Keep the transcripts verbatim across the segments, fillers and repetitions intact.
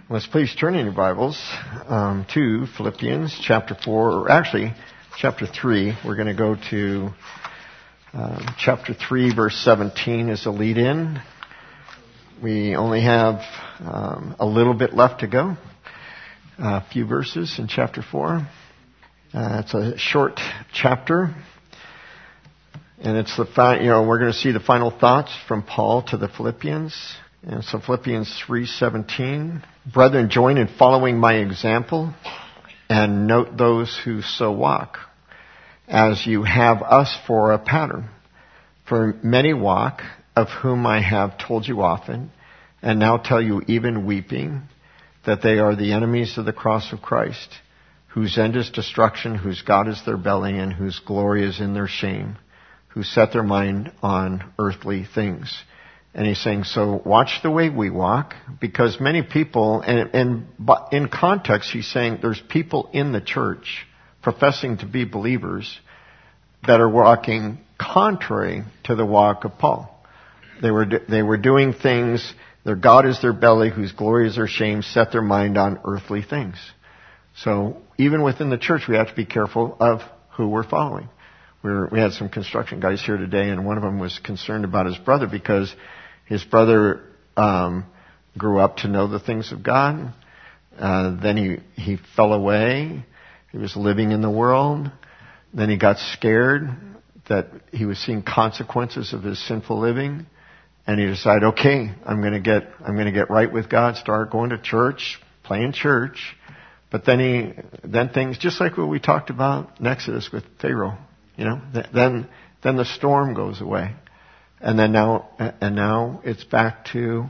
Let's please turn in your Bibles um, to Philippians chapter four, or actually chapter three. We're going to go to um, chapter three, verse seventeen as a lead-in. We only have um, a little bit left to go, a few verses in chapter four. Uh, it's a short chapter, and it's the fi- you know we're going to see the final thoughts from Paul to the Philippians. And so Philippians three seventeen, brethren, join in following my example and note those who so walk, as you have us for a pattern. For many walk, of whom I have told you often, and now tell you even weeping, that they are the enemies of the cross of Christ, whose end is destruction, whose God is their belly, and whose glory is in their shame, who set their mind on earthly things. And he's saying, so watch the way we walk, because many people, and, and in context, he's saying there's people in the church professing to be believers that are walking contrary to the walk of Paul. They were, they were doing things, their God is their belly, whose glory is their shame, set their mind on earthly things. So even within the church, we have to be careful of who we're following. We, were, we had some construction guys here today, and one of them was concerned about his brother because his brother um, grew up to know the things of God. Uh, then he, he fell away. He was living in the world. Then he got scared that he was seeing consequences of his sinful living, and he decided, okay, I'm going to get I'm going to get right with God. Start going to church, playing church. But then he then things just like what we talked about in Exodus with Pharaoh. You know, then then the storm goes away. And then now, and now it's back to,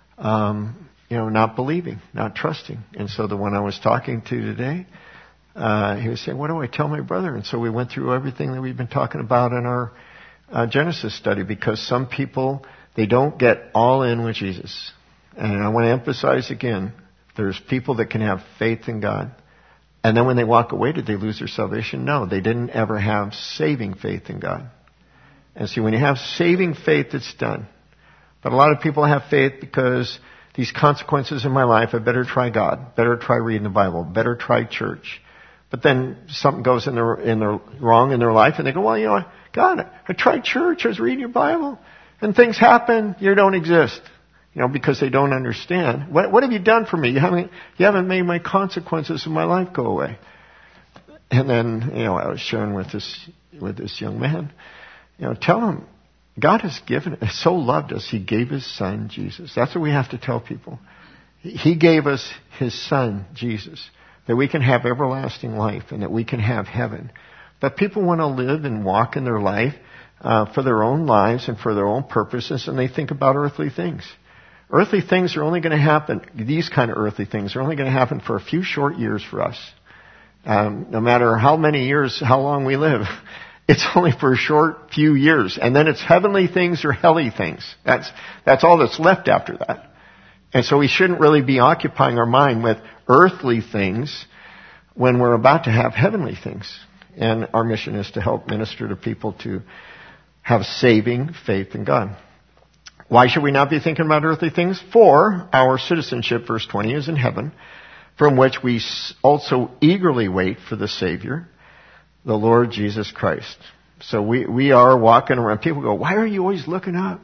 um, you know, not believing, not trusting. And so the one I was talking to today, uh, he was saying, what do I tell my brother? And so we went through everything that we've been talking about in our uh, Genesis study, because some people, they don't get all in with Jesus. And I want to emphasize again, there's people that can have faith in God. And then when they walk away, did they lose their salvation? No, they didn't ever have saving faith in God. And see, when you have saving faith, it's done. But a lot of people have faith because these consequences in my life, I better try God, better try reading the Bible, better try church. But then something goes in their, in their wrong in their life, and they go, well, you know, God, I tried church, I was reading your Bible, and things happen, you don't exist. You know, because they don't understand. What, what have you done for me? You haven't, you haven't made my consequences in my life go away. And then, you know, I was sharing with this, with this young man, you know, tell him, God has given, so loved us, He gave His Son, Jesus. That's what we have to tell people. He gave us His Son, Jesus, that we can have everlasting life and that we can have heaven. But people want to live and walk in their life uh, for their own lives and for their own purposes, and they think about earthly things. Earthly things are only going to happen, these kind of earthly things are only going to happen for a few short years for us. Um, no matter how many years, how long we live. It's only for a short few years. And then it's heavenly things or helly things. That's, that's all that's left after that. And so we shouldn't really be occupying our mind with earthly things when we're about to have heavenly things. And our mission is to help minister to people to have saving faith in God. Why should we not be thinking about earthly things? For our citizenship, verse twenty, is in heaven, from which we also eagerly wait for the Savior, the Lord Jesus Christ. So we, we are walking around. People go, why are you always looking up?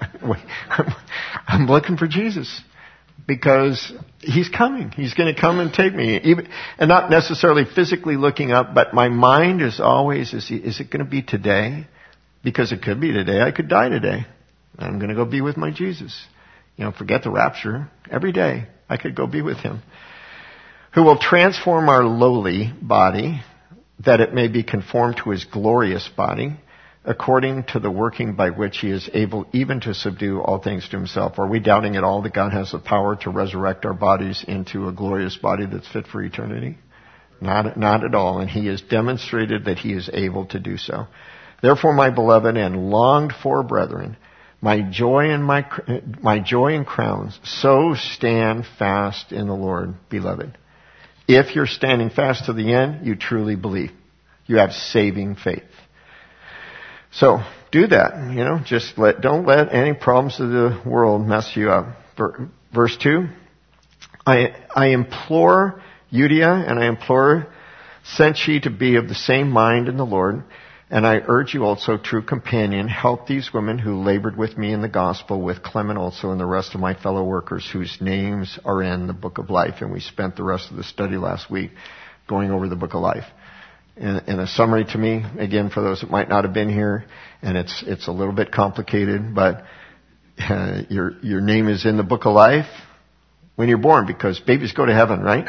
I'm looking for Jesus because He's coming. He's going to come and take me. Even, and not necessarily physically looking up, but my mind is always, is, he, is it going to be today? Because it could be today. I could die today. I'm going to go be with my Jesus. You know, forget the rapture. Every day I could go be with Him. Who will transform our lowly body, that it may be conformed to His glorious body, according to the working by which He is able even to subdue all things to Himself. Are we doubting at all that God has the power to resurrect our bodies into a glorious body that's fit for eternity? Not, not at all. And He has demonstrated that He is able to do so. Therefore, my beloved and longed for brethren, my joy and my, my joy and crowns, so stand fast in the Lord, beloved. If you're standing fast to the end, you truly believe. You have saving faith. So do that, you know, just let, don't let any problems of the world mess you up. Verse two, I, I implore Euodia and I implore Syntyche to be of the same mind in the Lord. And I urge you also, true companion, help these women who labored with me in the gospel, with Clement also and the rest of my fellow workers whose names are in the book of life. And we spent the rest of the study last week going over the book of life. In, in a summary to me, again, for those that might not have been here, and it's it's a little bit complicated, but uh, your your name is in the book of life when you're born, because babies go to heaven, right?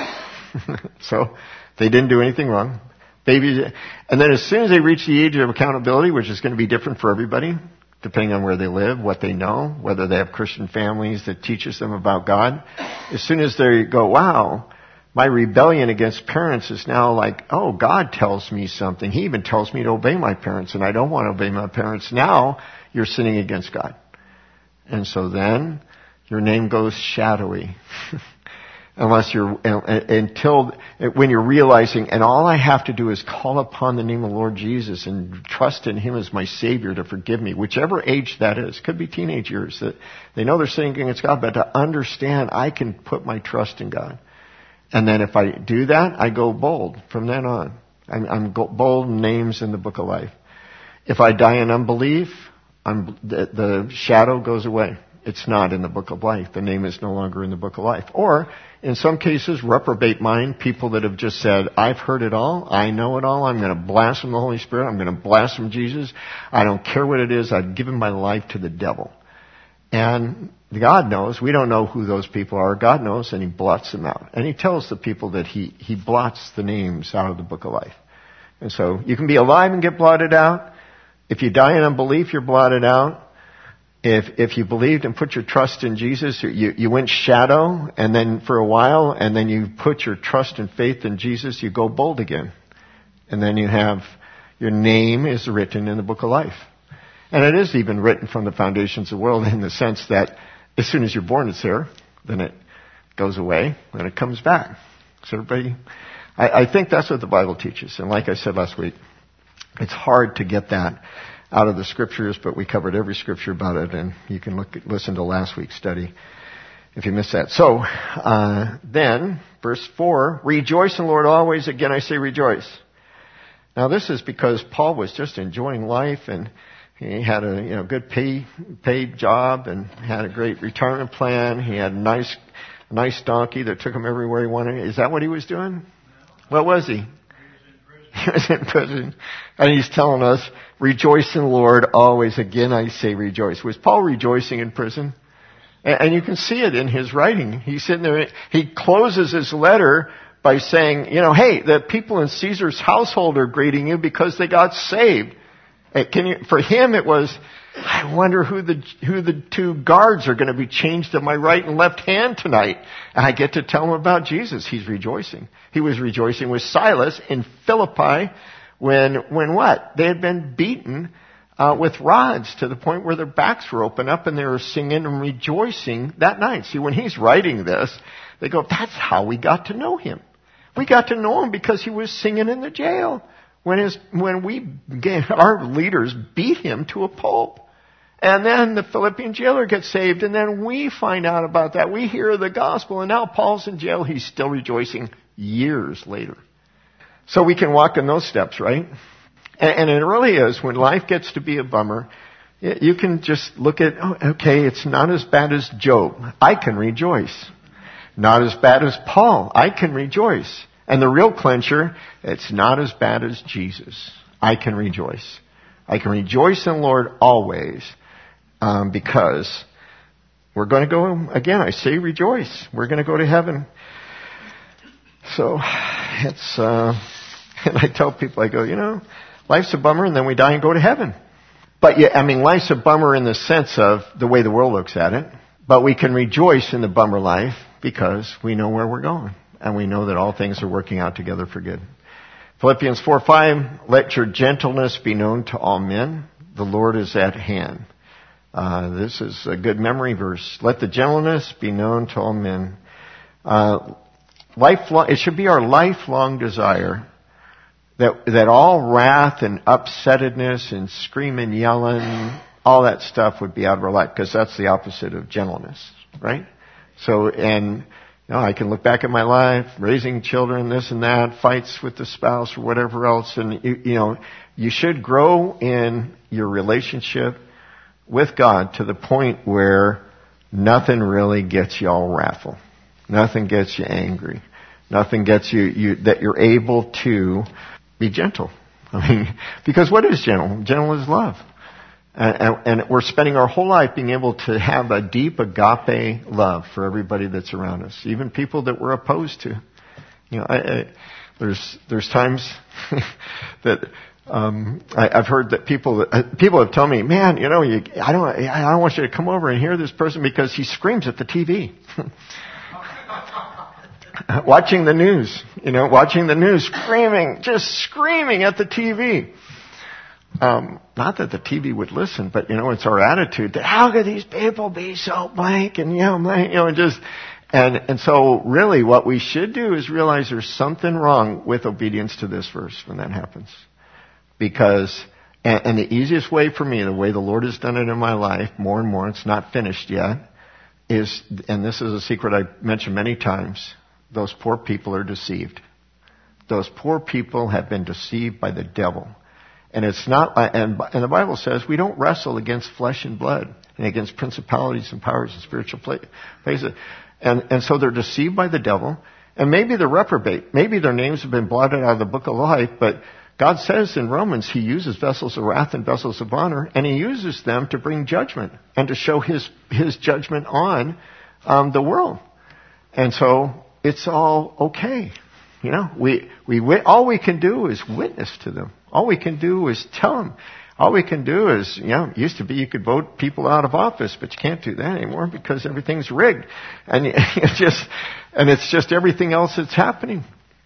So they didn't do anything wrong. Babies, and then as soon as they reach the age of accountability, which is going to be different for everybody, depending on where they live, what they know, whether they have Christian families that teaches them about God, as soon as they go, wow, my rebellion against parents is now like, oh, God tells me something. He even tells me to obey my parents, and I don't want to obey my parents. Now you're sinning against God. And so then your name goes shadowy. Unless you're, until, when you're realizing, and all I have to do is call upon the name of the Lord Jesus and trust in Him as my Savior to forgive me, whichever age that is. Could be teenage years, that they know they're sinning against God, but to understand I can put my trust in God. And then if I do that, I go bold from then on. I'm, I'm bold names in the book of life. If I die in unbelief, I'm, the, the shadow goes away. It's not in the book of life. The name is no longer in the book of life. Or, in some cases, reprobate mind, people that have just said, I've heard it all, I know it all, I'm going to blaspheme the Holy Spirit, I'm going to blaspheme Jesus, I don't care what it is, I've given my life to the devil. And God knows, we don't know who those people are, God knows, and He blots them out. And He tells the people that He, He blots the names out of the book of life. And so, you can be alive and get blotted out. If you die in unbelief, you're blotted out. If if you believed and put your trust in Jesus, you, you went shadow, and then for a while, and then you put your trust and faith in Jesus, you go bold again. And then you have, your name is written in the book of life. And it is even written from the foundations of the world in the sense that as soon as you're born, it's there, then it goes away, then it comes back. So everybody, I, I think that's what the Bible teaches. And like I said last week, it's hard to get that out of the scriptures, but we covered every scripture about it, and you can look at, listen to last week's study if you missed that. So, uh, then, verse four, rejoice in the Lord always. Again, I say rejoice. Now, this is because Paul was just enjoying life, and he had a you know good pay, paid job, and had a great retirement plan. He had a nice, nice donkey that took him everywhere he wanted. Is that what he was doing? What was he? He was in prison. And he's telling us, rejoice in the Lord always. Again, I say rejoice. Was Paul rejoicing in prison? And you can see it in his writing. He's sitting there. He closes his letter by saying, you know, hey, the people in Caesar's household are greeting you because they got saved. Can you, for him, it was, I wonder who the who the two guards are going to be changed to my right and left hand tonight. And I get to tell him about Jesus. He's rejoicing. He was rejoicing with Silas in Philippi when when what? They had been beaten uh, with rods to the point where their backs were open up and they were singing and rejoicing that night. See, when he's writing this, they go, that's how we got to know him. We got to know him because he was singing in the jail. When his, when we, our leaders beat him to a pulp. And then the Philippian jailer gets saved, and then we find out about that. We hear the gospel, and now Paul's in jail. He's still rejoicing years later. So we can walk in those steps, right? And, and it really is, when life gets to be a bummer, you can just look at, oh, okay, it's not as bad as Job. I can rejoice. Not as bad as Paul. I can rejoice. And the real clincher, it's not as bad as Jesus. I can rejoice. I can rejoice in the Lord always, um, because we're going to go, again, I say rejoice. We're going to go to heaven. So, it's, uh, and I tell people, I go, you know, life's a bummer and then we die and go to heaven. But yeah, I mean, life's a bummer in the sense of the way the world looks at it. But we can rejoice in the bummer life because we know where we're going. And we know that all things are working out together for good. Philippians four five, let your gentleness be known to all men. The Lord is at hand. Uh, this is a good memory verse. Let the gentleness be known to all men. Uh, lifelong, it should be our lifelong desire that that all wrath and upsettedness and screaming, yelling, all that stuff would be out of our life, because that's the opposite of gentleness, right? So, and You know, I can look back at my life, raising children, this and that, fights with the spouse or whatever else. And, you, you know, you should grow in your relationship with God to the point where nothing really gets you all wrathful. Nothing gets you angry. Nothing gets you, you that you're able to be gentle. I mean, because what is gentle? Gentle is love. And, and we're spending our whole life being able to have a deep agape love for everybody that's around us, even people that we're opposed to. You know, I, I, there's there's times that um, I, I've heard that people uh, people have told me, man, you know, you, I don't I don't want you to come over and hear this person because he screams at the T V. Watching the news, you know, watching the news, screaming, just screaming at the T V. Um, not that the T V would listen, but, you know, it's our attitude that how could these people be so blank and, you know, blank, you know, just, and, and so really what we should do is realize there's something wrong with obedience to this verse when that happens. Because, and, and the easiest way for me, the way the Lord has done it in my life, more and more, it's not finished yet, is, and this is a secret I've mentioned many times, those poor people are deceived. Those poor people have been deceived by the devil. And it's not, and, and the Bible says we don't wrestle against flesh and blood and against principalities and powers and spiritual places. And, and so they're deceived by the devil. And maybe they're reprobate. Maybe their names have been blotted out of the book of life. But God says in Romans He uses vessels of wrath and vessels of honor. And He uses them to bring judgment and to show His, His judgment on um, the world. And so it's all okay. You know, we, we, all we can do is witness to them. All we can do is tell them. All we can do is, you know, it used to be you could vote people out of office, but you can't do that anymore because everything's rigged. And it's just, and it's just everything else that's happening.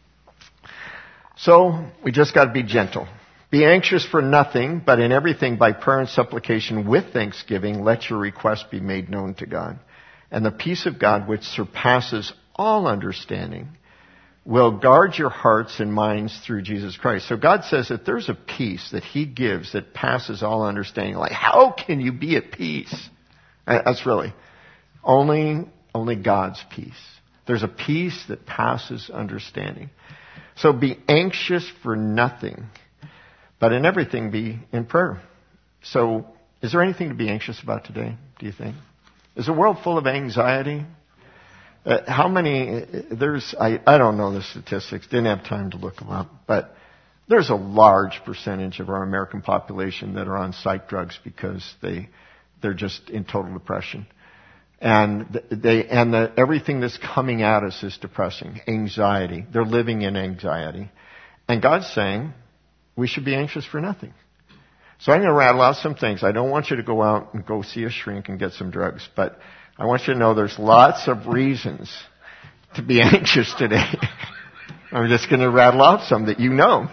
So we just got to be gentle. Be anxious for nothing, but in everything by prayer and supplication with thanksgiving, let your requests be made known to God. And the peace of God, which surpasses all understanding, will guard your hearts and minds through Jesus Christ. So God says that there's a peace that He gives that passes all understanding. Like, how can you be at peace? That's really only, only God's peace. There's a peace that passes understanding. So be anxious for nothing, but in everything be in prayer. So is there anything to be anxious about today, do you think? Is the world full of anxiety? Uh, how many, there's, I, I don't know the statistics, didn't have time to look them up, but there's a large percentage of our American population that are on psych drugs because they, they're just in total depression. And they, and the, everything that's coming at us is depressing. Anxiety. They're living in anxiety. And God's saying we should be anxious for nothing. So I'm going to rattle out some things. I don't want you to go out and go see a shrink and get some drugs, but I want you to know there's lots of reasons to be anxious today. I'm just going to rattle out some that you know.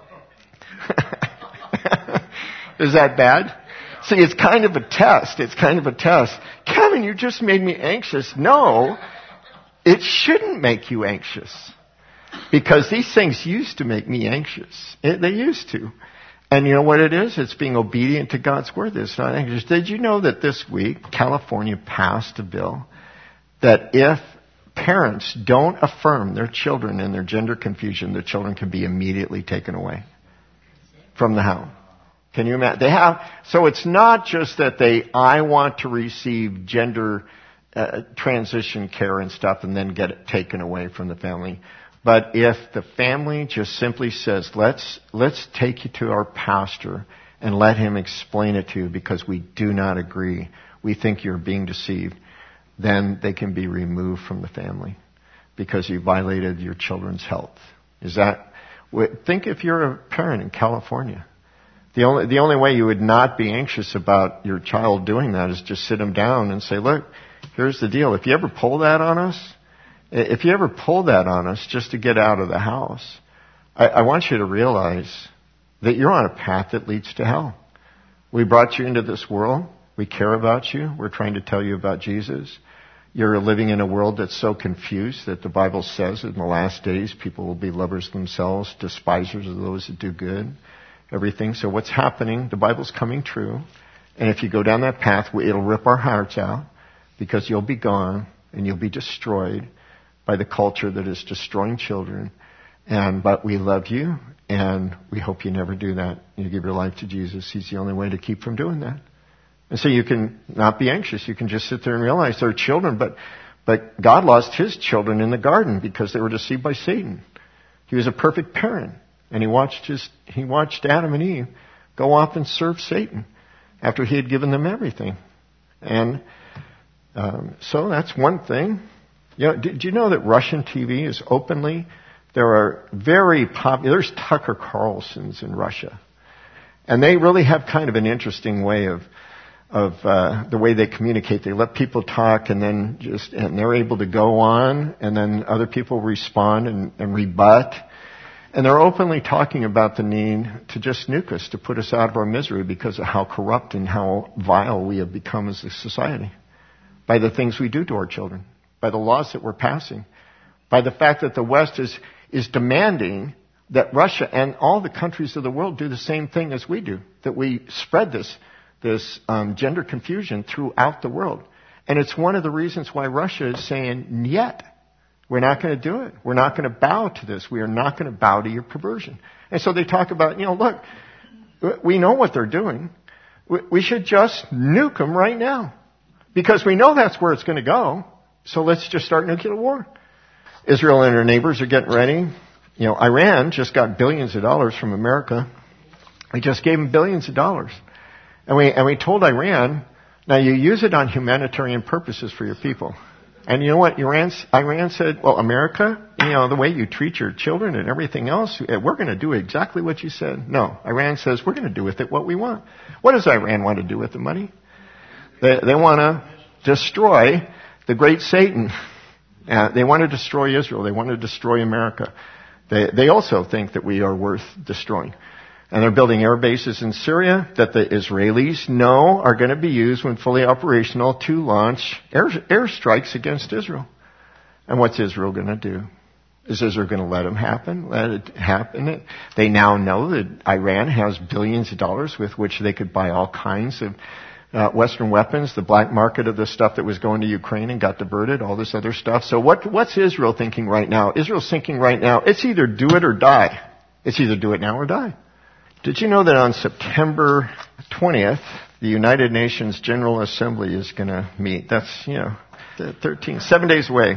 Is that bad? See, it's kind of a test. It's kind of a test. Kevin, you just made me anxious. No, it shouldn't make you anxious. Because these things used to make me anxious. It, they used to. And you know what it is? It's being obedient to God's word. It's not anxious. Did you know that this week California passed a bill that if parents don't affirm their children in their gender confusion, their children can be immediately taken away from the house? Can you imagine? They have, so it's not just that they, I want to receive gender uh, transition care and stuff and then get it taken away from the family. But if the family just simply says, let's, let's take you to our pastor and let him explain it to you because we do not agree, we think you're being deceived, then they can be removed from the family because you violated your children's health. Is that, think if you're a parent in California. The only, the only way you would not be anxious about your child doing that is just sit them down and say, look, here's the deal. If you ever pull that on us, If you ever pull that on us just to get out of the house, I, I want you to realize that you're on a path that leads to hell. We brought you into this world. We care about you. We're trying to tell you about Jesus. You're living in a world that's so confused that the Bible says in the last days people will be lovers themselves, despisers of those that do good, everything. So what's happening? The Bible's coming true. And if you go down that path, it'll rip our hearts out because you'll be gone and you'll be destroyed. by the culture that is destroying children. And but we love you, and we hope you never do that. You give your life to Jesus. He's the only way to keep from doing that. And so you can not be anxious. You can just sit there and realize they're children, but but God lost his children in the garden because they were deceived by Satan. He was a perfect parent, and he watched his he watched Adam and Eve go off and serve Satan after he had given them everything. And um, so that's one thing. You know, did you know that Russian T V is openly, there are very popular, there's Tucker Carlson's in Russia. And they really have kind of an interesting way of of uh, the way they communicate. They let people talk, and then just, and they're able to go on, and then other people respond and, and rebut. And they're openly talking about the need to just nuke us, to put us out of our misery because of how corrupt and how vile we have become as a society. By the things we do to our children, by the laws that we're passing, by the fact that the West is, is demanding that Russia and all the countries of the world do the same thing as we do, that we spread this, this um, gender confusion throughout the world. And it's one of the reasons why Russia is saying, yet. We're not going to do it. We're not going to bow to this. We are not going to bow to your perversion. And so they talk about, you know, look, we know what they're doing. We should just nuke them right now. Because we know that's where it's going to go. So let's just start nuclear war. Israel and her neighbors are getting ready. You know, Iran just got billions of dollars from America. We just gave them billions of dollars. And we, and we told Iran, now you use it on humanitarian purposes for your people. And you know what? Iran, Iran said, well, America, you know, the way you treat your children and everything else, we're going to do exactly what you said. No, Iran says we're going to do with it what we want. What does Iran want to do with the money? They, they want to destroy the great Satan. Uh, they want to destroy Israel. They want to destroy America. They, they also think that we are worth destroying. And they're building air bases in Syria that the Israelis know are going to be used when fully operational to launch air, airstrikes against Israel. And what's Israel going to do? Is Israel going to let them happen? Let it happen? They now know that Iran has billions of dollars with which they could buy all kinds of uh, Western weapons, the black market of the stuff that was going to Ukraine and got diverted, all this other stuff. So what, what's Israel thinking right now? Israel's thinking right now, it's either do it or die. It's either do it now or die. Did you know that on September twentieth, the United Nations General Assembly is going to meet? That's, you know, thirteen, seven days away.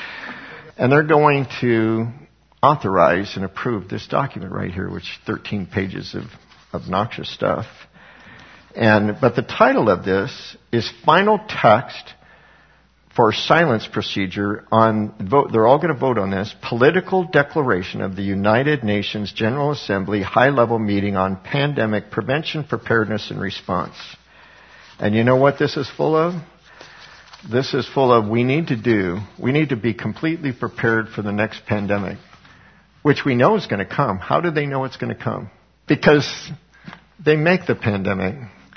And they're going to authorize and approve this document right here, which is thirteen pages of obnoxious stuff. And, but the title of this is Final Text for Silence Procedure on vote. They're all going to vote on this. Political Declaration of the United Nations General Assembly High-Level Meeting on Pandemic Prevention, Preparedness, and Response. And you know what this is full of? This is full of we need to do, we need to be completely prepared for the next pandemic, which we know is going to come. How do they know it's going to come? Because they make the pandemic.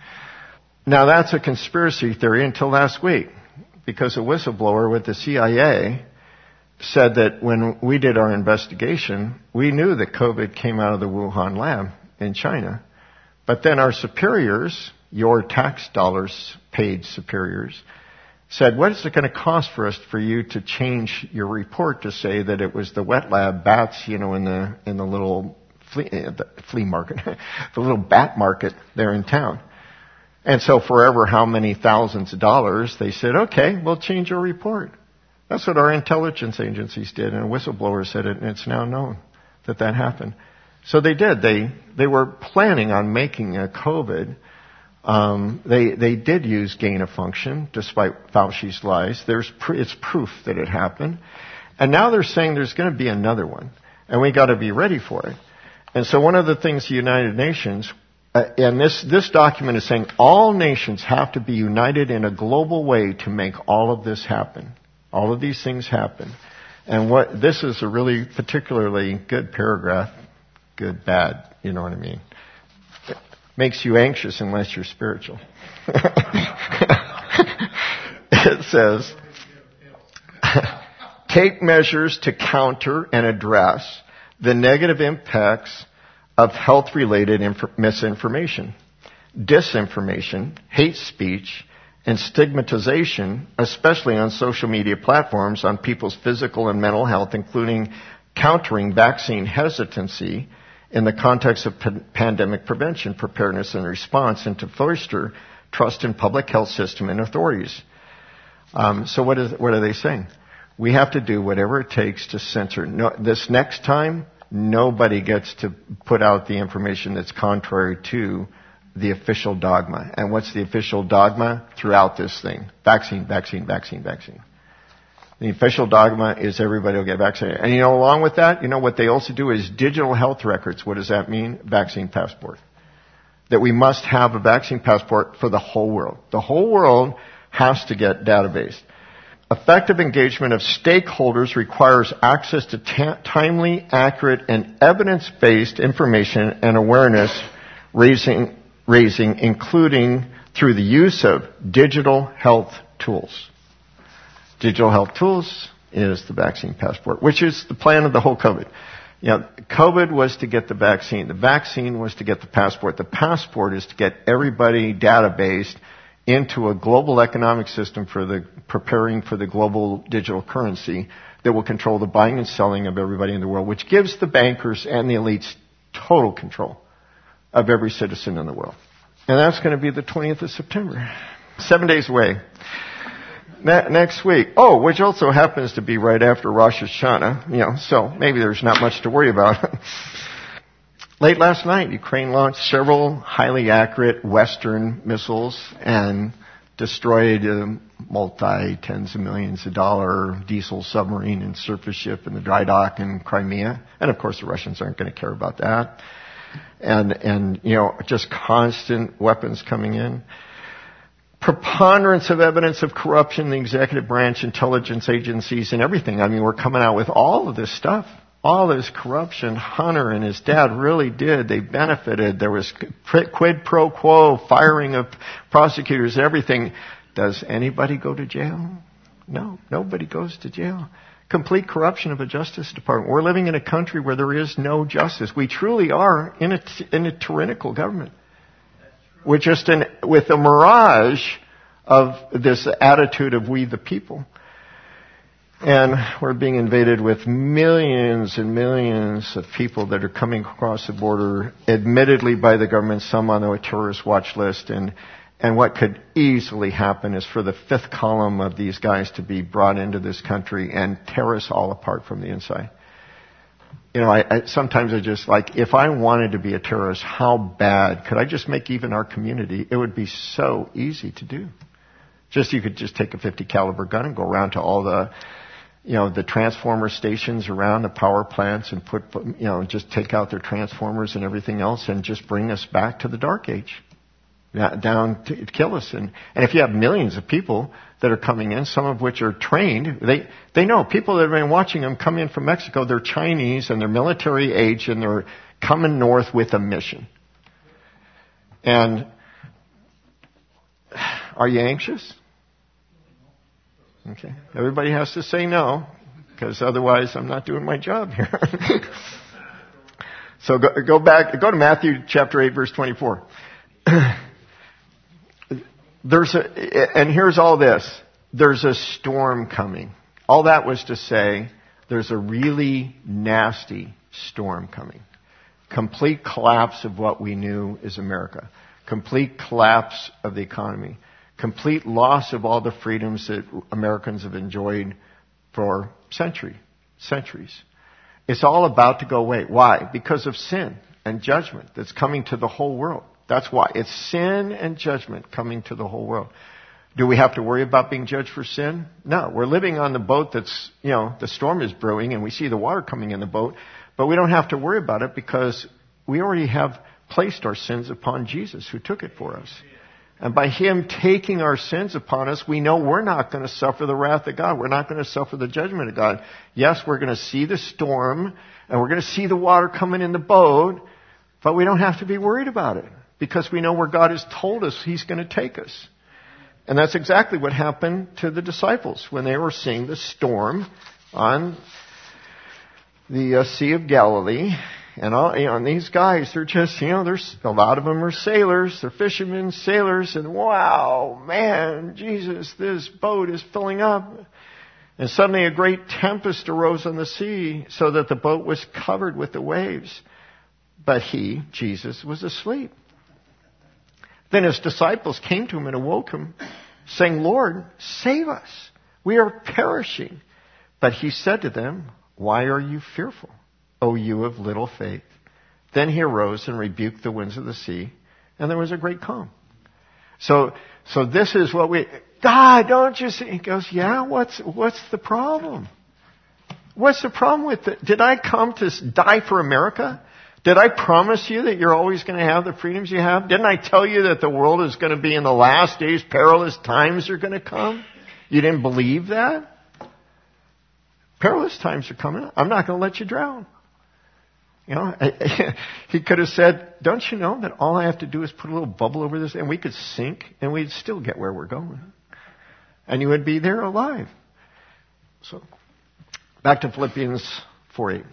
Now that's a conspiracy theory until last week. Because a whistleblower with the C I A said that when we did our investigation, we knew that COVID came out of the Wuhan lab in China. But then our superiors, your tax dollars paid superiors, said, what is it going to cost for us for you to change your report to say that it was the wet lab bats, you know, in the in the little flea, the flea market, the little bat market there in town? And so forever how many thousands of dollars, they said, okay, we'll change your report. That's what our intelligence agencies did, and a whistleblower said it, and it's now known that that happened. So they did. They they were planning on making a COVID. Um, they they did use gain of function, despite Fauci's lies. There's pr- it's proof that it happened. And now they're saying there's going to be another one, and we got to be ready for it. And so one of the things the United Nations Uh, and this, this document is saying all nations have to be united in a global way to make all of this happen. All of these things happen. And what, this is a really particularly good paragraph. Good, bad, you know what I mean. It makes you anxious unless you're spiritual. It says, take measures to counter and address the negative impacts of health-related inf- misinformation, disinformation, hate speech, and stigmatization, especially on social media platforms, on people's physical and mental health, including countering vaccine hesitancy in the context of p- pandemic prevention, preparedness, and response, and to foster trust in public health system and authorities. Um, so what is what are they saying? We have to do whatever it takes to censor. No, this next time, nobody gets to put out the information that's contrary to the official dogma. And what's the official dogma throughout this thing? Vaccine, vaccine, vaccine, vaccine. The official dogma is everybody will get vaccinated. And you know, along with that, you know what they also do is digital health records. What does that mean? Vaccine passport. That we must have a vaccine passport for the whole world. The whole world has to get databased. Effective engagement of stakeholders requires access to ta- timely, accurate, and evidence-based information and awareness raising, raising, including through the use of digital health tools. Digital health tools is the vaccine passport, which is the plan of the whole COVID. You know, COVID was to get the vaccine. The vaccine was to get the passport. The passport is to get everybody databased into a global economic system for the preparing for the global digital currency that will control the buying and selling of everybody in the world, which gives the bankers and the elites total control of every citizen in the world. And that's going to be the twentieth of September. Seven days away. Ne- next week. Oh, which also happens to be right after Rosh Hashanah. You know, so maybe there's not much to worry about. Late last night, Ukraine launched several highly accurate Western missiles and destroyed a multi-tens of millions of dollar diesel submarine and surface ship in the dry dock in Crimea. And of course, the Russians aren't going to care about that. And, and, you know, just constant weapons coming in. Preponderance of evidence of corruption in the executive branch, intelligence agencies, and everything. I mean, we're coming out with all of this stuff. All this corruption. Hunter and his dad really did. They benefited. There was quid pro quo, firing of prosecutors, everything. Does anybody go to jail? No, nobody goes to jail. Complete corruption of the Justice Department. We're living in a country where there is no justice. We truly are in a, in a tyrannical government. We're just in, with a mirage of this attitude of we the people. And we're being invaded with millions and millions of people that are coming across the border, admittedly by the government, some on the terrorist watch list. And, and what could easily happen is for the fifth column of these guys to be brought into this country and tear us all apart from the inside. You know, I, I sometimes I just like, if I wanted to be a terrorist, how bad could I just make even our community? It would be so easy to do. Just, you could just take a fifty caliber gun and go around to all the, you know, the transformer stations around the power plants and put, you know, just take out their transformers and everything else and just bring us back to the dark age. Down to kill us. And, and if you have millions of people that are coming in, some of which are trained, they, they know people that have been watching them come in from Mexico, they're Chinese and they're military age and they're coming north with a mission. And are you anxious? Okay. Everybody has to say no, because otherwise I'm not doing my job here. So go, go back, go to Matthew chapter eight, verse twenty-four. There's a, and here's all this. There's a storm coming. All that was to say, there's a really nasty storm coming. Complete collapse of what we knew as America. Complete collapse of the economy. Complete loss of all the freedoms that Americans have enjoyed for century, centuries. It's all about to go away. Why? Because of sin and judgment that's coming to the whole world. That's why. It's sin and judgment coming to the whole world. Do we have to worry about being judged for sin? No. We're living on the boat that's, you know, the storm is brewing and we see the water coming in the boat, but we don't have to worry about it because we already have placed our sins upon Jesus who took it for us. And by Him taking our sins upon us, we know we're not going to suffer the wrath of God. We're not going to suffer the judgment of God. Yes, we're going to see the storm and we're going to see the water coming in the boat, but we don't have to be worried about it. Because we know where God has told us He's going to take us. And that's exactly what happened to the disciples when they were seeing the storm on the uh, Sea of Galilee. And all, you know, and these guys, they're just, you know, there's a lot of them are sailors. They're fishermen, sailors, and wow, man, Jesus, this boat is filling up. And suddenly a great tempest arose on the sea, so that the boat was covered with the waves. But he, Jesus, was asleep. Then his disciples came to him and awoke him, saying, Lord, save us. We are perishing. But he said to them, why are you fearful, O you of little faith? Then he arose and rebuked the winds of the sea, and there was a great calm. So, so this is what we, God, don't you see? He goes, yeah, what's, what's the problem? What's the problem with it? Did I come to die for America? Did I promise you that you're always going to have the freedoms you have? Didn't I tell you that the world is going to be in the last days, perilous times are going to come? You didn't believe that? Perilous times are coming. I'm not going to let you drown. You know, he could have said, don't you know that all I have to do is put a little bubble over this and we could sink and we'd still get where we're going. And you would be there alive. So, back to Philippians four eight.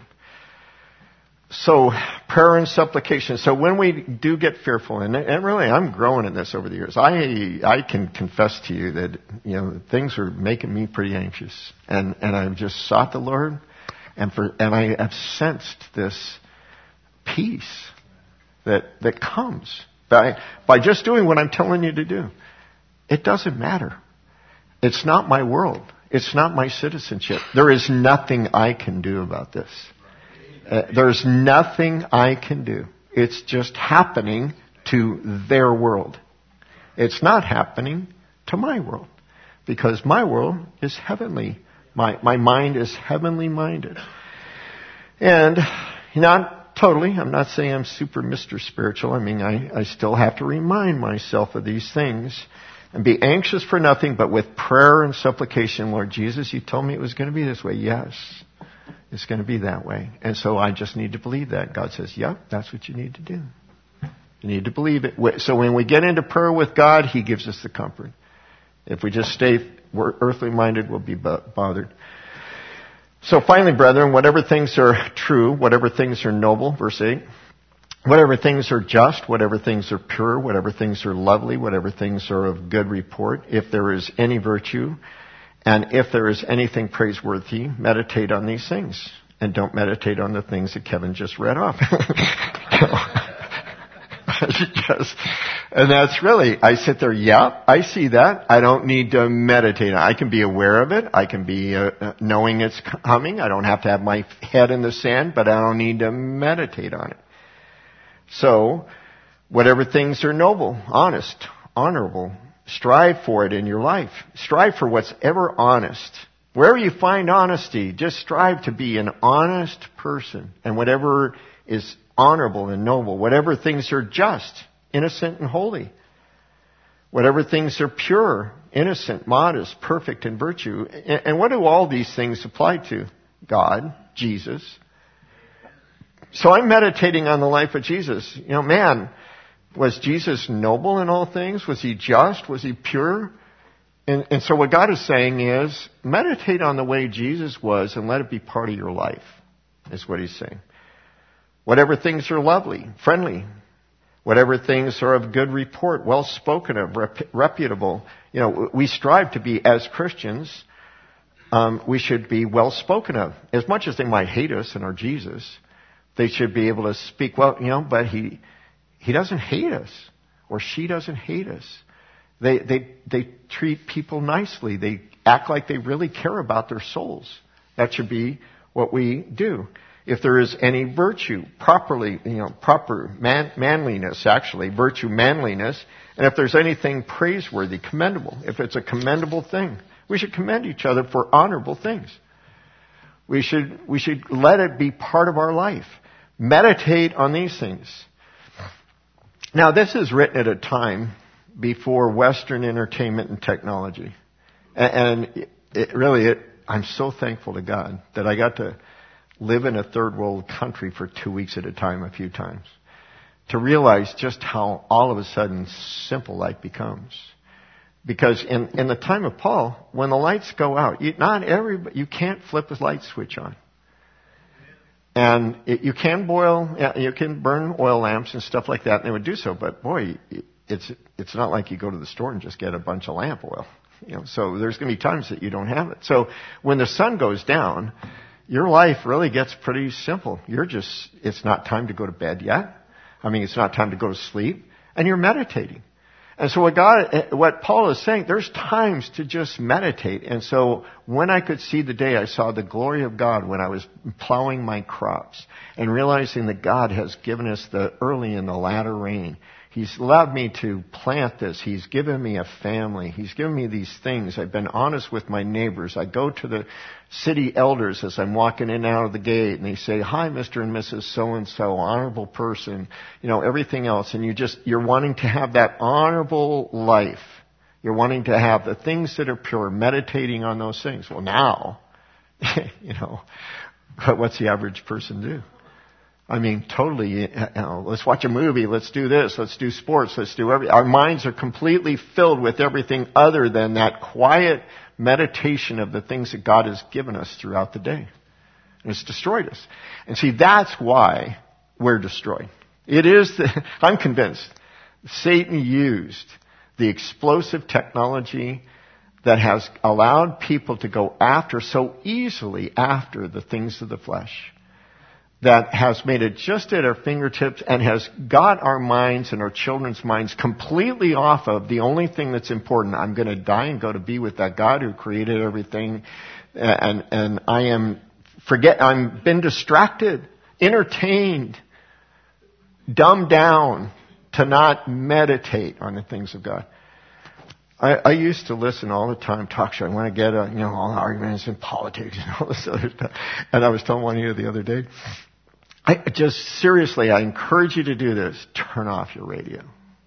So, prayer and supplication. So when we do get fearful, and, and really I'm growing in this over the years, I I can confess to you that, you know, things are making me pretty anxious. And, and I've just sought the Lord, and for and I have sensed this peace that that comes by by just doing what I'm telling you to do. It doesn't matter. It's not my world. It's not my citizenship. There is nothing I can do about this. Uh, there's nothing I can do. It's just happening to their world. It's not happening to my world. Because my world is heavenly. My, my mind is heavenly minded. And not totally, I'm not saying I'm super Mister Spiritual. I mean, I, I still have to remind myself of these things. And be anxious for nothing, but with prayer and supplication. Lord Jesus, you told me it was going to be this way. Yes. It's going to be that way. And so I just need to believe that. God says, yep, that's what you need to do. You need to believe it. So when we get into prayer with God, He gives us the comfort. If we just stay we're earthly minded, we'll be bothered. So finally, brethren, whatever things are true, whatever things are noble, verse eight, whatever things are just, whatever things are pure, whatever things are lovely, whatever things are of good report, if there is any virtue, and if there is anything praiseworthy, meditate on these things. And don't meditate on the things that Kevin just read off. just, and that's really, I sit there, yeah, I see that. I don't need to meditate on it. I can be aware of it. I can be uh, knowing it's coming. I don't have to have my head in the sand, but I don't need to meditate on it. So, whatever things are noble, honest, honorable, strive for it in your life. Strive for what's ever honest. Wherever you find honesty, just strive to be an honest person. And whatever is honorable and noble, whatever things are just, innocent and holy, whatever things are pure, innocent, modest, perfect in virtue. And what do all these things apply to? God, Jesus. So I'm meditating on the life of Jesus. You know, man, was Jesus noble in all things? Was He just? Was He pure? And, and so what God is saying is, meditate on the way Jesus was and let it be part of your life, is what He's saying. Whatever things are lovely, friendly, whatever things are of good report, well spoken of, rep- reputable. You know, we strive to be, as Christians, um, we should be well spoken of. As much as they might hate us and our Jesus, they should be able to speak well, you know, but He... He doesn't hate us, or she doesn't hate us. They, they, they treat people nicely. They act like they really care about their souls. That should be what we do. If there is any virtue, properly, you know, proper man, manliness, actually, virtue, manliness, and if there's anything praiseworthy, commendable, if it's a commendable thing, we should commend each other for honorable things. We should, we should let it be part of our life. Meditate on these things. Now, this is written at a time before Western entertainment and technology. And it really, it, I'm so thankful to God that I got to live in a third world country for two weeks at a time a few times. To realize just how all of a sudden simple life becomes. Because in, in the time of Paul, when the lights go out, you, not everybody, you can't flip a light switch on. And it, you can boil, you can burn oil lamps and stuff like that, and they would do so. But boy, it's it's not like you go to the store and just get a bunch of lamp oil. You know, so there's going to be times that you don't have it. So when the sun goes down, your life really gets pretty simple. You're just, it's not time to go to bed yet. I mean, it's not time to go to sleep, and you're meditating. And so what God, what Paul is saying, there's times to just meditate. And so when I could see the day, I saw the glory of God when I was plowing my crops and realizing that God has given us the early and the latter rain. He's allowed me to plant this. He's given me a family. He's given me these things. I've been honest with my neighbors. I go to the city elders as I'm walking in and out of the gate, and they say, "Hi, Mister and Missus So-and-so, honorable person," you know, everything else. And you just, you're wanting to have that honorable life. You're wanting to have the things that are pure, meditating on those things. Well, now, you know, what's the average person do? I mean, totally, you know, let's watch a movie, let's do this, let's do sports, let's do everything. Our minds are completely filled with everything other than that quiet meditation of the things that God has given us throughout the day. And it's destroyed us. And see, that's why we're destroyed. It is, the, I'm convinced, Satan used the explosive technology that has allowed people to go after, so easily after the things of the flesh, that has made it just at our fingertips and has got our minds and our children's minds completely off of the only thing that's important. I'm going to die and go to be with that God who created everything. And, and I am forget, I'm been distracted, entertained, dumbed down to not meditate on the things of God. I, I used to listen all the time, talk show. I want to get, a, you know, all the arguments in politics and all this other stuff. And I was telling one of you the other day, I just seriously, I encourage you to do this. Turn off your radio.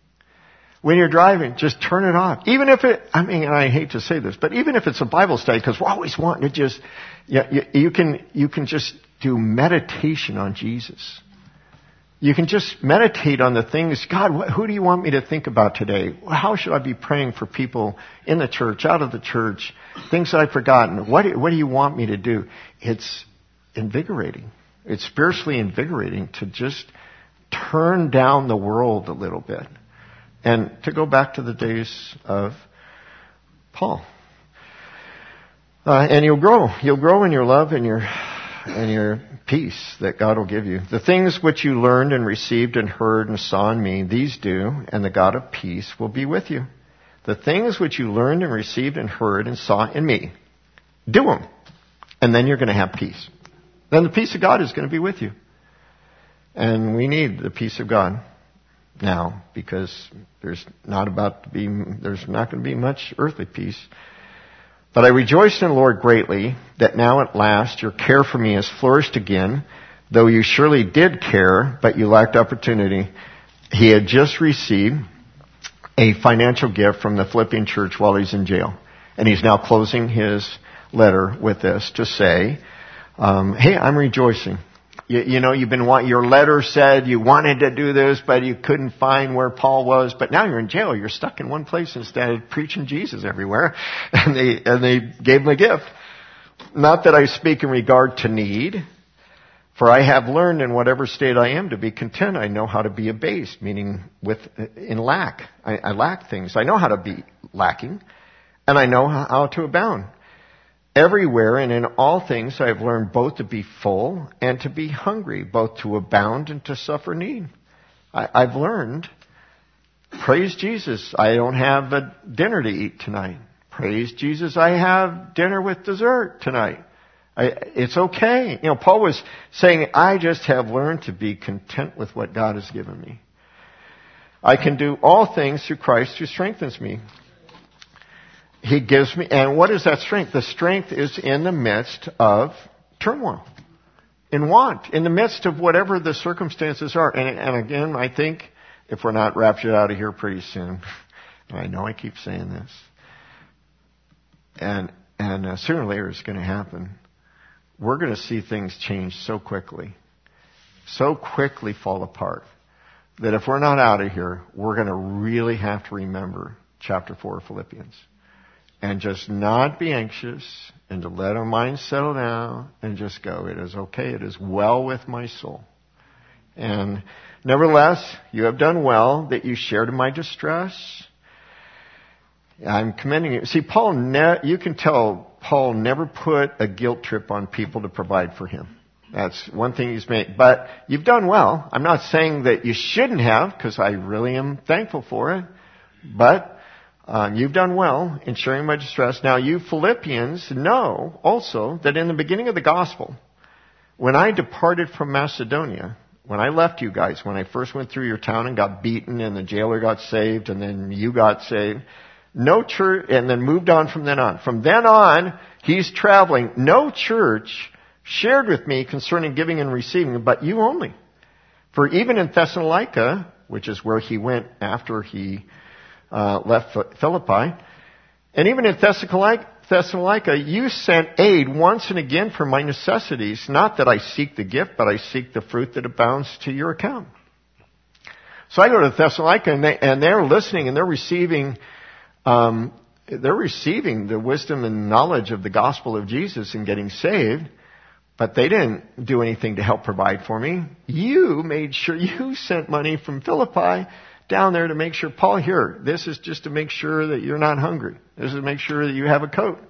When you're driving, just turn it off. Even if it, I mean, and I hate to say this, but even if it's a Bible study, because we're always wanting to just, yeah, you, you can, you can just do meditation on Jesus. You can just meditate on the things, God, what, who do you want me to think about today? How should I be praying for people in the church, out of the church, things that I've forgotten? What, what do you want me to do? It's invigorating. It's spiritually invigorating to just turn down the world a little bit and to go back to the days of Paul. Uh, and you'll grow. You'll grow in your love and your and your peace that God will give you. The things which you learned and received and heard and saw in me, these do, and the God of peace will be with you. The things which you learned and received and heard and saw in me, do them, and then you're going to have peace. Then the peace of God is going to be with you. And we need the peace of God now, because there's not about to be, there's not going to be much earthly peace. But I rejoice in the Lord greatly that now at last your care for me has flourished again, though you surely did care, but you lacked opportunity. He had just received a financial gift from the Philippian church while he's in jail. And he's now closing his letter with this to say, Um, hey, I'm rejoicing. You, you know, you've been want, your letter said you wanted to do this, but you couldn't find where Paul was. But now you're in jail. You're stuck in one place instead of preaching Jesus everywhere. And they and they gave him a gift. Not that I speak in regard to need, for I have learned in whatever state I am to be content. I know how to be abased, meaning with in lack. I, I lack things. I know how to be lacking, and I know how to abound. Everywhere and in all things I have learned both to be full and to be hungry, both to abound and to suffer need. I, I've learned, praise Jesus, I don't have a dinner to eat tonight. Praise Jesus, I have dinner with dessert tonight. I, it's okay. You know, Paul was saying, I just have learned to be content with what God has given me. I can do all things through Christ who strengthens me. He gives me, and what is that strength? The strength is in the midst of turmoil, in want, in the midst of whatever the circumstances are. And, and again, I think if we're not raptured out of here pretty soon, I know I keep saying this, and and uh, sooner or later it's going to happen. We're going to see things change so quickly, so quickly fall apart, that if we're not out of here, we're going to really have to remember chapter four of Philippians. and just not be anxious and to let our minds settle down and just go, it is okay. It is well with my soul. And nevertheless, you have done well that you shared in my distress. I'm commending you. See, Paul, ne- you can tell Paul never put a guilt trip on people to provide for him. That's one thing he's made. But you've done well. I'm not saying that you shouldn't have, because I really am thankful for it. But um, you've done well in sharing my distress. Now, you Philippians know also that in the beginning of the gospel, when I departed from Macedonia, when I left you guys, when I first went through your town and got beaten and the jailer got saved and then you got saved, no church, and then moved on from then on. From then on, he's traveling. No church shared with me concerning giving and receiving, but you only. For even in Thessalonica, which is where he went after he uh, left Philippi, and even in Thessalonica, Thessalonica, you sent aid once and again for my necessities. Not that I seek the gift, but I seek the fruit that abounds to your account. So I go to Thessalonica, and, they, and they're listening, and they're receiving Um, they're receiving the wisdom and knowledge of the gospel of Jesus and getting saved, but they didn't do anything to help provide for me. You made sure you sent money from Philippi down there to make sure, Paul, here, this is just to make sure that you're not hungry. This is to make sure that you have a coat.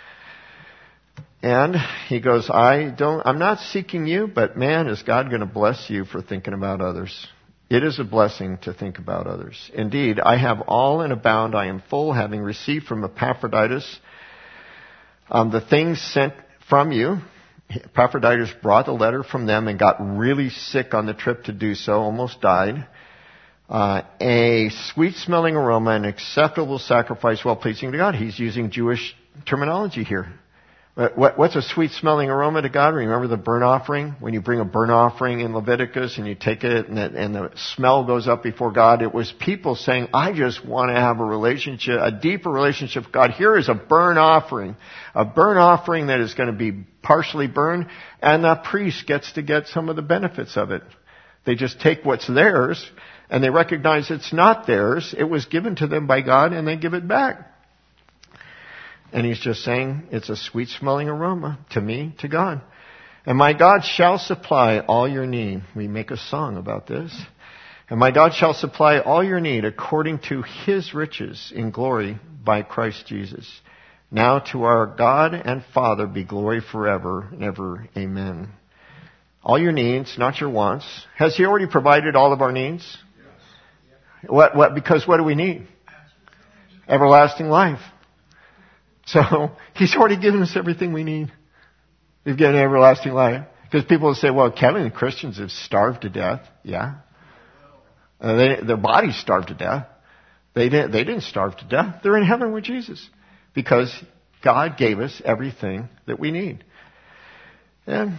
And he goes, I don't, I'm not seeking you, but man, is God going to bless you for thinking about others. It is a blessing to think about others. Indeed, I have all and abound. I am full, having received from Epaphroditus um, the things sent from you. Epaphroditus brought the letter from them and got really sick on the trip to do so, almost died. Uh, a sweet-smelling aroma, an acceptable sacrifice, well-pleasing to God. He's using Jewish terminology here. What, what's a sweet-smelling aroma to God? Remember the burnt offering? When you bring a burnt offering in Leviticus and you take it and, it and the smell goes up before God, it was people saying, I just want to have a relationship, a deeper relationship with God. Here is a burnt offering, a burnt offering that is going to be partially burned, and the priest gets to get some of the benefits of it. They just take what's theirs, and they recognize it's not theirs. It was given to them by God, and they give it back. And he's just saying, it's a sweet-smelling aroma to me, to God. And my God shall supply all your need. We make a song about this. And my God shall supply all your need according to his riches in glory by Christ Jesus. Now to our God and Father be glory forever and ever. Amen. All your needs, not your wants. Has he already provided all of our needs? Yes. What, what, because what do we need? Everlasting life. So, he's already given us everything we need. We've given everlasting life. Because people will say, well, Kevin, the Christians have starved to death. Yeah. Uh, they, their bodies starved to death. They didn't, they didn't starve to death. They're in heaven with Jesus. Because God gave us everything that we need. And,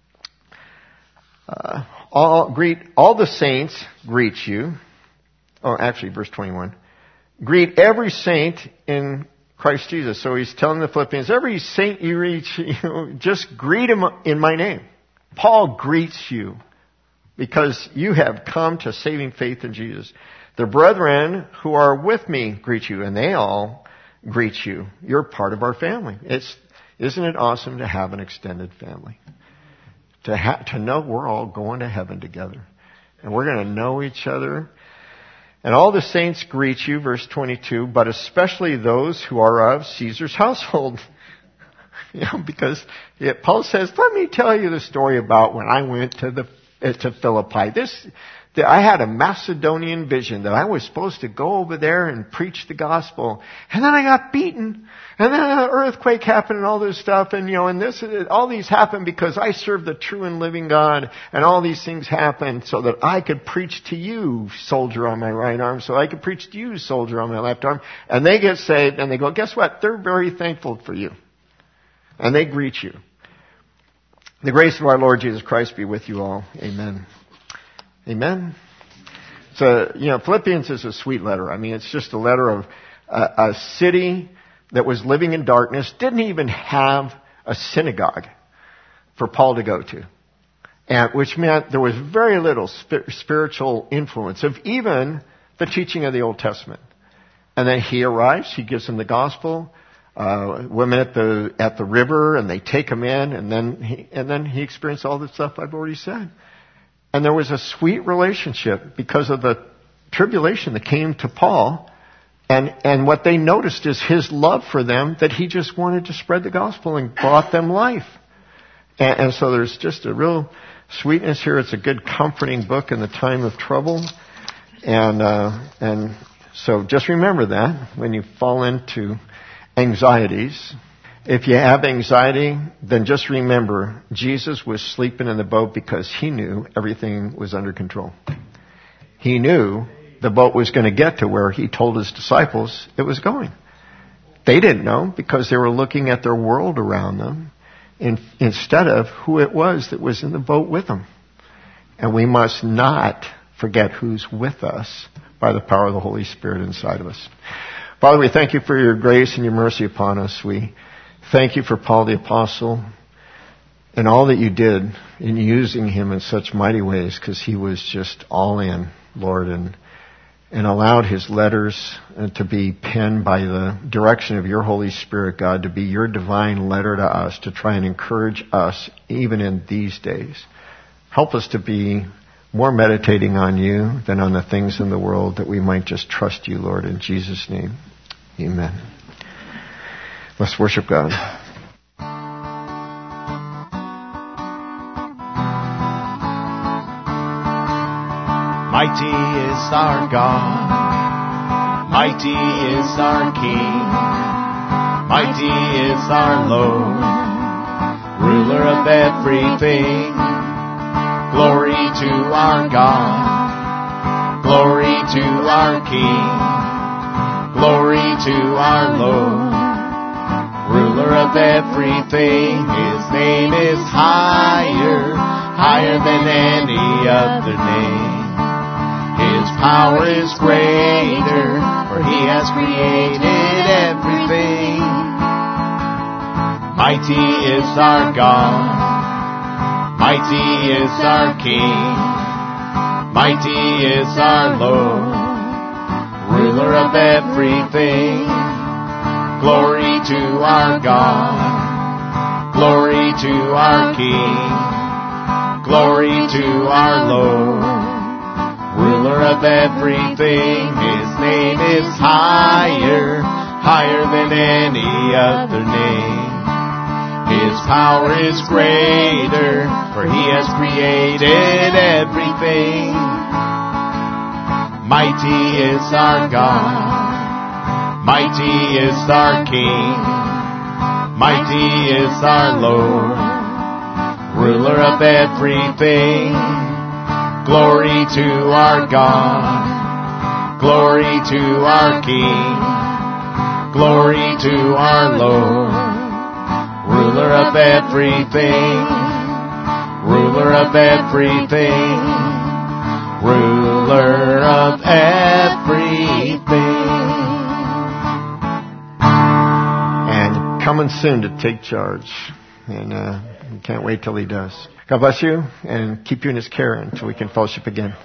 uh, all, greet, all the saints greet you. Oh, actually, verse twenty-one. Greet every saint in Christ Jesus. So he's telling the Philippians, every saint you reach, you know, just greet him in my name. Paul greets you because you have come to saving faith in Jesus. The brethren who are with me greet you, and they all greet you. You're part of our family. It's, isn't it awesome to have an extended family? To ha- to know we're all going to heaven together. And we're going to know each other. And all the saints greet you, verse twenty-two, but especially those who are of Caesar's household. You know, because it, Paul says, let me tell you the story about when I went to the uh, to Philippi. This, the, I had a Macedonian vision that I was supposed to go over there and preach the gospel, and then I got beaten, and then an earthquake happened, and all this stuff, and you know, and this, all these happened because I serve the true and living God, and all these things happened so that I could preach to you, soldier on my right arm, so I could preach to you, soldier on my left arm, and they get saved, and they go, guess what? They're very thankful for you. And they greet you. The grace of our Lord Jesus Christ be with you all. Amen. Amen. So, you know, Philippians is a sweet letter. I mean, it's just a letter of a, a city that was living in darkness, didn't even have a synagogue for Paul to go to. And which meant there was very little sp- spiritual influence of even the teaching of the Old Testament. And then he arrives, he gives them the gospel. uh, women at the at the river, and they take him in, and then he, and then he experienced all the stuff I've already said. And there was a sweet relationship because of the tribulation that came to Paul. And, and what they noticed is his love for them, that he just wanted to spread the gospel and brought them life. And, and so there's just a real sweetness here. It's a good comforting book in the time of trouble. And, uh, and so just remember that when you fall into anxieties. If you have anxiety, then just remember Jesus was sleeping in the boat because he knew everything was under control. He knew the boat was going to get to where he told his disciples it was going. They didn't know because they were looking at their world around them in, instead of who it was that was in the boat with them. And we must not forget who's with us by the power of the Holy Spirit inside of us. Father, we thank you for your grace and your mercy upon us. We thank you for Paul the Apostle and all that you did in using him in such mighty ways, because he was just all in, Lord, and and allowed his letters to be penned by the direction of your Holy Spirit, God, to be your divine letter to us, to try and encourage us even in these days. Help us to be more meditating on you than on the things in the world, that we might just trust you, Lord, in Jesus' name. Amen. Let's worship God. Mighty is our God, mighty is our King, mighty is our Lord, ruler of everything. Glory to our God, glory to our King, glory to our Lord, ruler of everything. His name is higher, higher than any other name. His power is greater, for he has created everything. Mighty is our God, mighty is our King, mighty is our Lord, ruler of everything. Glory to our God, glory to our King, glory to our Lord, ruler of everything. His name is higher, higher than any other name. His power is greater, for he has created everything. Mighty is our God, mighty is our King, mighty is our Lord, ruler of everything. Glory to our God, glory to our King, glory to our Lord, ruler of everything, ruler of everything, ruler of everything. And coming soon to take charge. And uh, we can't wait till he does. God bless you, and keep you in his care until we can fellowship again.